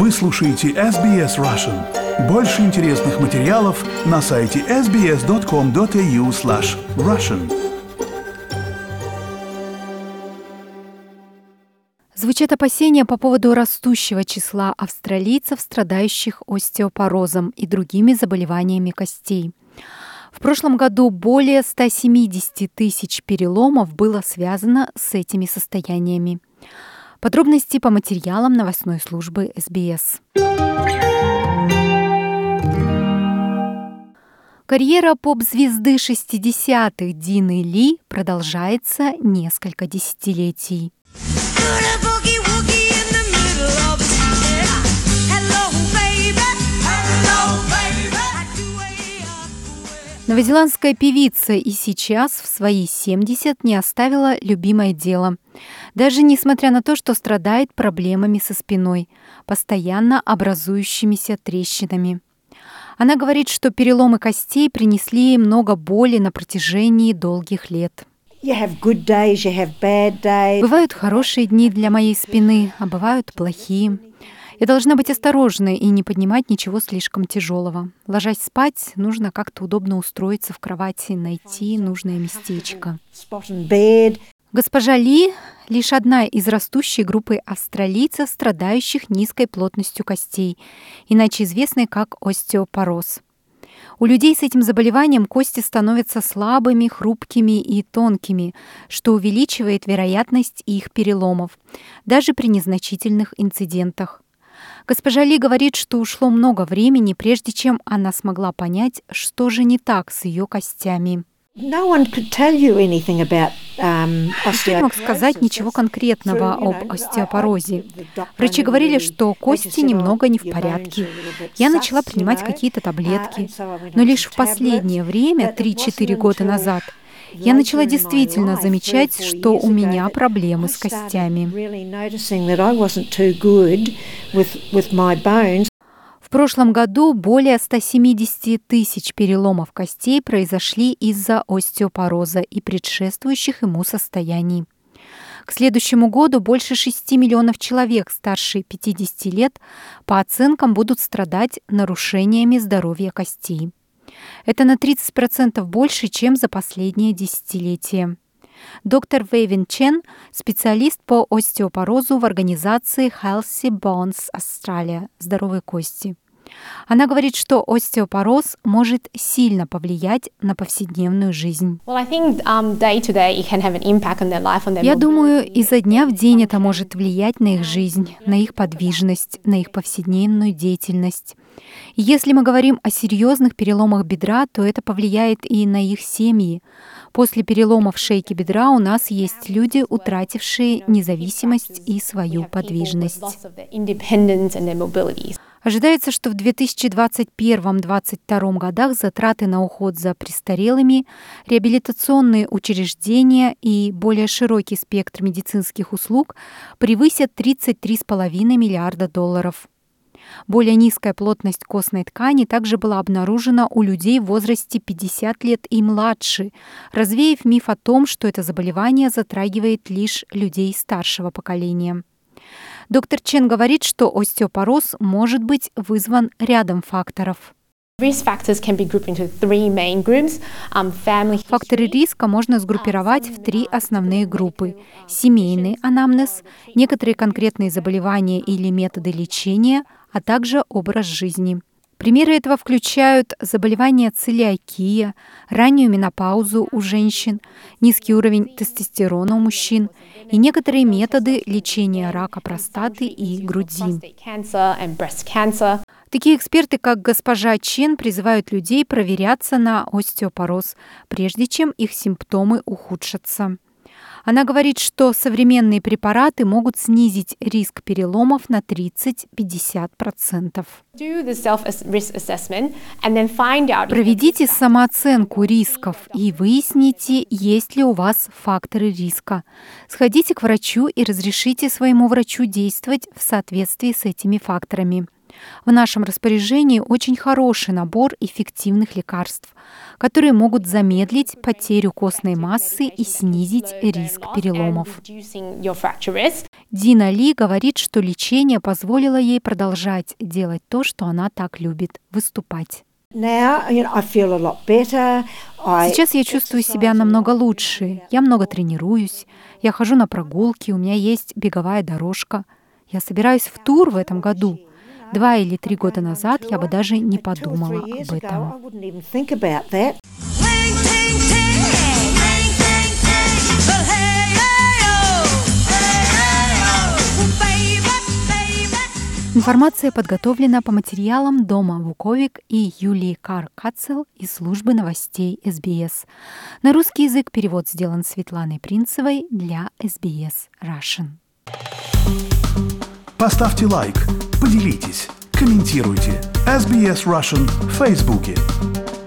Вы слушаете SBS Russian. Больше интересных материалов на сайте sbs.com.au/russian. Звучат опасения по поводу растущего числа австралийцев, страдающих остеопорозом и другими заболеваниями костей. В прошлом году более 170 тысяч переломов было связано с этими состояниями. Подробности по материалам новостной службы SBS. Карьера поп-звезды 60-х Дины Ли продолжается несколько десятилетий. Новозеландская певица и сейчас в свои 70 не оставила любимое дело. Даже несмотря на то, что страдает проблемами со спиной, постоянно образующимися трещинами. Она говорит, что переломы костей принесли ей много боли на протяжении долгих лет. Бывают хорошие дни для моей спины, а бывают плохие. Я должна быть осторожной и не поднимать ничего слишком тяжелого. Ложась спать, нужно как-то удобно устроиться в кровати, найти нужное местечко. Госпожа Ли — лишь одна из растущей группы австралийцев, страдающих низкой плотностью костей, иначе известной как остеопороз. У людей с этим заболеванием кости становятся слабыми, хрупкими и тонкими, что увеличивает вероятность их переломов, даже при незначительных инцидентах. Госпожа Ли говорит, что ушло много времени, прежде чем она смогла понять, что же не так с ее костями. Никто не мог сказать ничего конкретного об остеопорозе. Врачи говорили, что кости немного не в порядке. Я начала принимать какие-то таблетки. Но лишь в последнее время, 3-4 года назад, я начала действительно замечать, что у меня проблемы с костями. В прошлом году более 170 тысяч переломов костей произошли из-за остеопороза и предшествующих ему состояний. К следующему году больше 6 миллионов человек старше 50 лет по оценкам будут страдать нарушениями здоровья костей. Это на 30% больше, чем за последнее десятилетие. Доктор Вэйвин Чен – специалист по остеопорозу в организации Healthy Bones Australia – «Здоровые кости». Она говорит, что остеопороз может сильно повлиять на повседневную жизнь. Я думаю, изо дня в день это может влиять на их жизнь, на их подвижность, на их повседневную деятельность. И если мы говорим о серьезных переломах бедра, то это повлияет и на их семьи. После переломов шейки бедра у нас есть люди, утратившие независимость и свою подвижность. Ожидается, что в 2021-2022 годах затраты на уход за престарелыми, реабилитационные учреждения и более широкий спектр медицинских услуг превысят $33,5 миллиарда. Более низкая плотность костной ткани также была обнаружена у людей в возрасте 50 лет и младше, развеяв миф о том, что это заболевание затрагивает лишь людей старшего поколения. Доктор Чен говорит, что остеопороз может быть вызван рядом факторов. Факторы риска можно сгруппировать в 3 основные группы: семейный анамнез, некоторые конкретные заболевания или методы лечения, а также образ жизни. Примеры этого включают заболевания целиакия, раннюю менопаузу у женщин, низкий уровень тестостерона у мужчин и некоторые методы лечения рака простаты и груди. Такие эксперты, как госпожа Чен, призывают людей проверяться на остеопороз, прежде чем их симптомы ухудшатся. Она говорит, что современные препараты могут снизить риск переломов на 30-50%. Проведите самооценку рисков и выясните, есть ли у вас факторы риска. Сходите к врачу и разрешите своему врачу действовать в соответствии с этими факторами. В нашем распоряжении очень хороший набор эффективных лекарств, которые могут замедлить потерю костной массы и снизить риск переломов. Дина Ли говорит, что лечение позволило ей продолжать делать то, что она так любит – выступать. Сейчас я чувствую себя намного лучше. Я много тренируюсь, я хожу на прогулки, у меня есть беговая дорожка. Я собираюсь в тур в этом году. 2 или 3 года назад я бы даже не подумала об этом. Информация подготовлена по материалам Дома Вуковик и Юлии Кар-Кацел из службы новостей СБС. На русский язык перевод сделан Светланой Принцевой для SBS Russian. Поставьте лайк, поделитесь, комментируйте. SBS Russian в Фейсбуке.